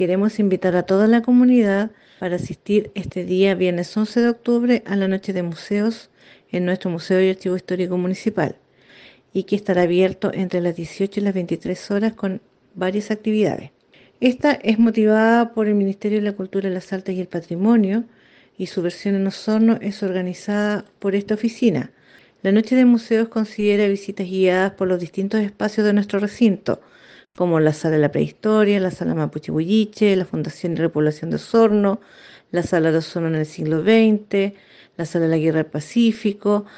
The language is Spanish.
Queremos invitar a toda la comunidad para asistir este día, viernes 11 de octubre, a la Noche de Museos en nuestro Museo y Archivo Histórico Municipal, y que estará abierto entre las 18 y las 23 horas con varias actividades. Esta es motivada por el Ministerio de la Cultura, las Artes y el Patrimonio, y su versión en Osorno es organizada por esta oficina. La Noche de Museos considera visitas guiadas por los distintos espacios de nuestro recinto, como la Sala de la Prehistoria, la Sala Mapuche Huilliche, la Fundación y Repoblación de Osorno, la Sala de Osorno en el siglo XX, la Sala de la Guerra del Pacífico,